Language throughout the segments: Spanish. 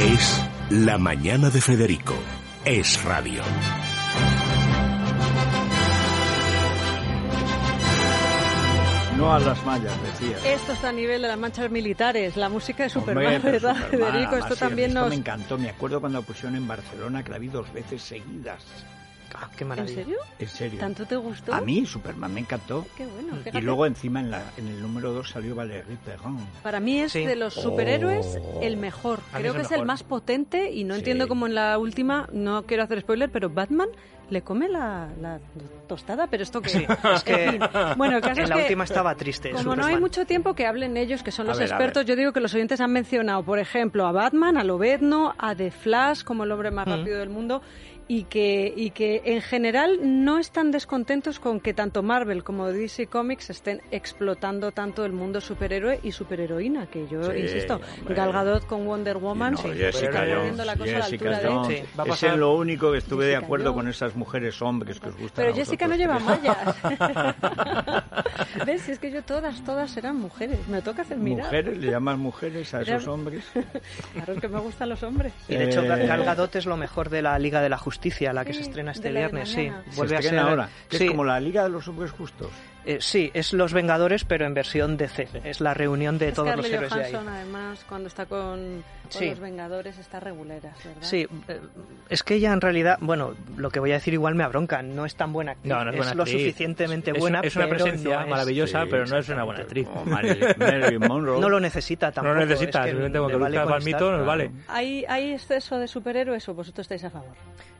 Es La Mañana de Federico. Es radio. No a las mallas, decía. Esto está a nivel de las manchas militares. La música es Superman, Hombre, ¿verdad, Superman, Federico? Esto también esto nos... me encantó. Me acuerdo cuando la pusieron en Barcelona, que la vi 2 veces seguidas. Ah, qué maravilla. ¿En serio? En serio. ¿Tanto te gustó? A mí Superman me encantó. Qué bueno. Y Fíjate. luego encima en el número 2 salió Valérie Perron. Para mí es Sí. de los superhéroes el mejor. A mí Creo es que el es el mejor. más potente y no Sí. entiendo cómo en la última, no quiero hacer spoiler, pero Batman le come la tostada, pero esto que... Sí, es que En fin. Bueno, el caso en es la que, última estaba triste. como no hay Superman. mucho tiempo, que hablen ellos, que son los A ver, expertos. Yo digo que los oyentes han mencionado, por ejemplo, a Batman, a Lobezno, a The Flash como el hombre más rápido del mundo, y que en general no están descontentos con que tanto Marvel como DC Comics estén explotando tanto el mundo superhéroe y superheroína, que yo Sí, insisto, hombre. Gal Gadot con Wonder Woman, No, sí, Jessica está Jones, poniendo la cosa a la Jessica altura de... Jones. Sí, va a Es pasar. en lo único que estuve de Jessica acuerdo Jones. con esas mujeres hombres que os gustan. Pero a Jessica no vosotros lleva tres. mallas. ¿Ves? Si es que yo todas eran mujeres. Me toca hacer mirar. ¿Mujeres? ¿Le llamas mujeres a esos Era- hombres? Claro, es que me gustan los hombres. Y de hecho, Eh, Gal Gadot es lo mejor de la Liga de la Justicia, la que Sí, se estrena este de la de viernes. Sí, mañana. Se vuelve a ser estrena ahora. Que Sí, es como la Liga de los Hombres Justos. sí, es Los Vengadores, pero en versión DC. Es la reunión de Es todos los Scarlett héroes de ahí. Johansson, además, cuando está con Sí. los Vengadores, está reguleras, ¿verdad? Sí, es que ella en realidad, bueno, lo que voy a decir igual me abronca, no es tan buena actriz. No, no es buena lo actriz. suficientemente buena, Es una pero presencia no es- maravillosa, Sí, pero no es una buena actriz. O Marilyn Monroe. No lo necesita tampoco. No lo necesita, es que simplemente con le que vale luzca con palmito estar. nos vale. ¿Hay exceso de superhéroes o vosotros estáis a favor?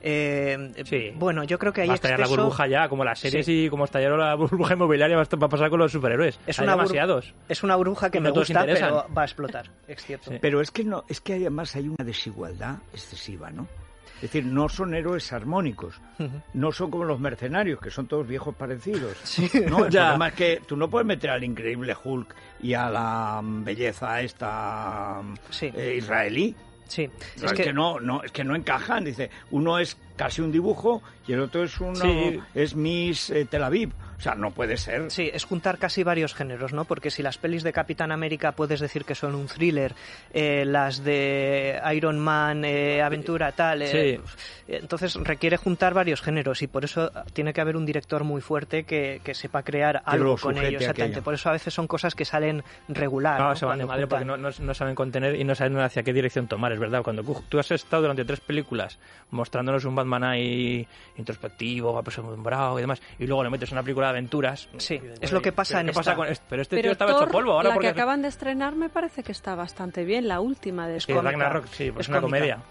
Sí. Bueno, yo creo que hay Va a estallar la exceso. burbuja ya, como las series y como estallaron la burbuja inmobiliaria va a pasar con los superhéroes. Es Hay una demasiados. Es una burbuja que Y me no todos gusta, interesan. pero va a explotar, es cierto. Sí. Pero es que no, es que además hay una desigualdad excesiva, ¿no? Es decir, no son héroes armónicos, no son como los mercenarios, que son todos viejos parecidos. No, el Ya. problema es que tú no puedes meter al increíble Hulk y a la belleza esta Sí. israelí. Sí, Es que no encajan. Dice, uno es casi un dibujo y el otro es Sí. es Miss Tel Aviv. O sea, no puede ser. Sí, es juntar casi varios géneros, ¿no? Porque si las pelis de Capitán América puedes decir que son un thriller, las de Iron Man, aventura, tal, Sí. entonces requiere juntar varios géneros y por eso tiene que haber un director muy fuerte que sepa crear algo lo con sujete ello, exactamente. aquello. Por eso a veces son cosas que salen regular. Claro, ¿no? se van de Cuando madre porque juntan. no saben contener y no saben hacia qué dirección tomar, es verdad. Cuando tú has estado durante 3 películas mostrándonos un Batman ahí introspectivo, apesadumbrado y demás, y luego le metes una película de aventuras. Sí, y- es lo que pasa ¿pero en qué pasa esta. con esto? Pero este Pero tío estaba Thor, hecho polvo ahora la porque que acaban de estrenar me parece que está bastante bien, la última de Es que Scott. Ragnarok, sí, pues es una cómica. comedia.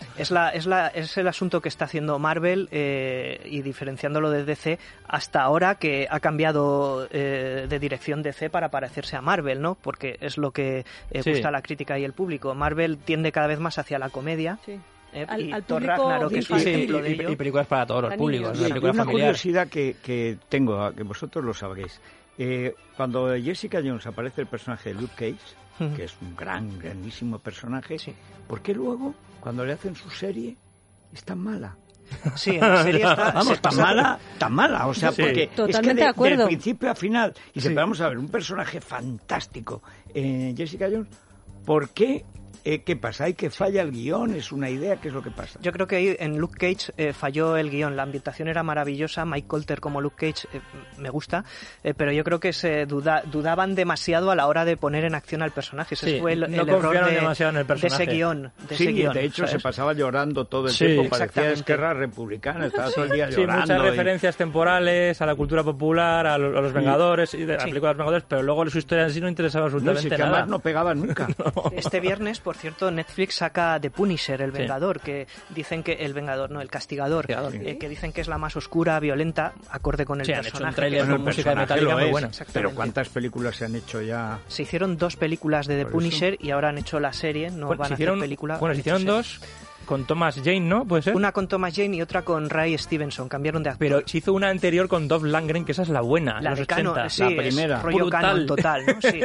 Es el asunto que está haciendo Marvel y diferenciándolo de DC hasta ahora que ha cambiado de dirección DC para parecerse a Marvel, ¿no? Porque es lo que Sí. gusta a la crítica y el público. Marvel tiende cada vez más hacia la comedia. Sí. Y al Thor público Ragnarok es un infantil. ejemplo de ello. Y películas para todos los Para públicos, niños. una Y película una familiar. curiosidad que tengo, que vosotros lo sabréis. Cuando Jessica Jones aparece el personaje de Luke Cage, que es un grandísimo personaje, Sí. ¿por qué luego, cuando le hacen su serie, es tan mala? Sí, en la serie está... Vamos, se tan pasa- mala, o sea, Sí. porque Totalmente es que de acuerdo. del principio a final, y si vamos a ver un personaje fantástico, Jessica Jones, ¿por qué? ¿Qué pasa? ¿Hay que falla el guión? ¿Es una idea? ¿Qué es lo que pasa? Yo creo que ahí en Luke Cage falló el guión. La ambientación era maravillosa. Mike Colter como Luke Cage me gusta, pero yo creo que se dudaban demasiado a la hora de poner en acción al personaje. Ese Sí, fue el no error confiaron demasiado en el de ese personaje. guión. Sí, de hecho se pasaba llorando todo el Sí, tiempo, parecía exactamente. Esquerra Republicana, estaba todo el día Sí, llorando. muchas referencias temporales a la cultura popular, a los Vengadores, y de la película de los Vengadores, pero luego su historia en sí no interesaba No, si absolutamente es que nada. además no pegaba nunca. Este viernes, por cierto, Netflix saca The Punisher, el Vengador, que dicen que el Vengador, no, el Castigador, que dicen que es la más oscura, violenta, acorde con el Sí, han hecho un personaje. tráiler que con es- música de personaje Metallica lo muy es, buena. Pero Exactamente. ¿cuántas películas se han hecho ya? Se hicieron 2 películas de The Por eso. Punisher y ahora han hecho la serie, no Bueno, van se a hicieron, hacer película. bueno, se hicieron serie. 2 con Thomas Jane, ¿no? ¿Puede ser? Una con Thomas Jane y otra con Ray Stevenson, cambiaron de actor. Pero se hizo una anterior con Dolph Lundgren, que esa es la buena, La los de 80. Canon, sí, la primera. es rollo Brutal. Canon total, ¿no? Sí.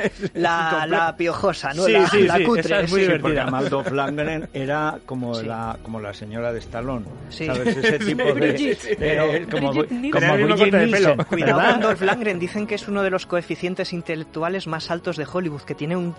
La piojosa, ¿no? Sí, la cutre. esa es muy Sí, divertida. porque además Dolph Lundgren era como, Sí. como la señora de Stallone, Sí. ¿sabes? Ese tipo de... Brigitte. como Brigitte Nielsen. como Tenía el mismo Brigitte corte de pelo. Nielsen, Cuidado ¿verdad? con Dolph Lundgren, dicen que es uno de los coeficientes intelectuales más altos de Hollywood, que tiene un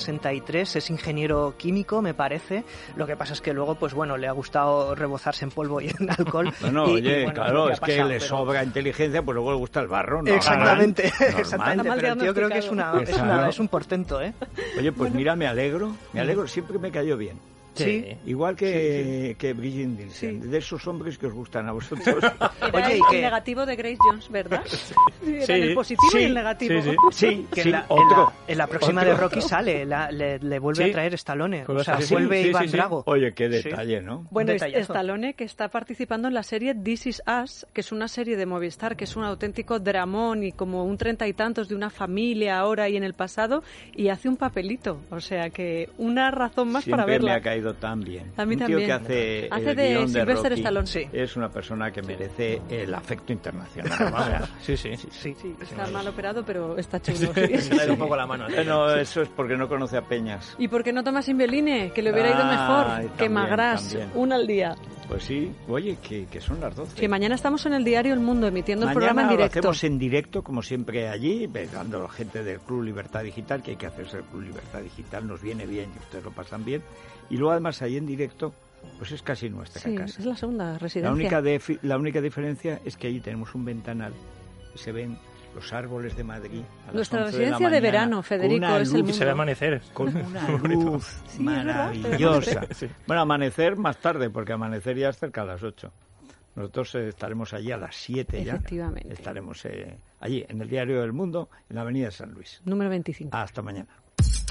163, es ingeniero químico, me parece. Lo que pasa es que luego, pues bueno, le ha gustado rebozarse en polvo y en alcohol. Bueno, y, oye, bueno, claro, lo es ha que pasado, le pero- sobra inteligencia, pues luego le gusta el barro, ¿no? Exactamente, Normal. exactamente. Mal Pero el tío creo que es diagnosticado. es un portento, ¿eh? Oye, pues mira, me alegro, siempre me cayó bien. Sí. Igual que Brigitte Nielsen, Sí. de esos hombres que os gustan a vosotros. Era Oye, el ¿y qué? negativo de Grace Jones, ¿verdad? Sí, era el positivo sí, y el negativo. sí, sí. Sí, Que sí, en, la, otro. en la próxima Otro. de Rocky sale, le vuelve Sí. a traer Stallone. Pues O sea, sí, vuelve sí, Iván sí, sí. Drago. Oye, qué Sí. detalle, ¿no? Bueno, detallazo. Stallone, que está participando en la serie This Is Us, que es una serie de Movistar, que es un auténtico dramón y como un 30 y tantos de una familia ahora y en el pasado, y hace un papelito. O sea que una razón más Siempre para verla. me ha caído tan bien. A mí Un tío también. que hace Hace el de guión Sylvester Rocky Stallone. Sí. es una persona que merece el afecto internacional. Vamos. Sí, sí. Sí. Sí, está mal operado, pero está chulo. sí. Se le da un poco la mano. No, eso es porque no conoce a Peñas. ¿Y por qué no tomas Invioline? Que le hubiera ido mejor. También, Que Magras, también. una al día. Pues sí, oye, que son las 12. Que mañana estamos en el diario El Mundo emitiendo el Mañana programa en lo directo. hacemos en directo, como siempre allí, dando a la gente del Club Libertad Digital, que hay que hacerse el Club Libertad Digital, nos viene bien y ustedes lo pasan bien. Y luego además ahí en directo, pues es casi nuestra Sí, casa. es la segunda La residencia. la única diferencia es que allí tenemos un ventanal y se ven los árboles de Madrid. A las Nuestra 11 la residencia de mañana, verano, con Federico, una es el luz, Y se ve mundo. amanecer. con una luz Sí, es verdad, maravillosa. Sí. Bueno, amanecer más tarde, porque amanecer ya es cerca a las 8. Nosotros estaremos allí a las 7 ya. Efectivamente. Estaremos allí, en el Diario del Mundo, en la Avenida San Luis. Número 25. Hasta mañana.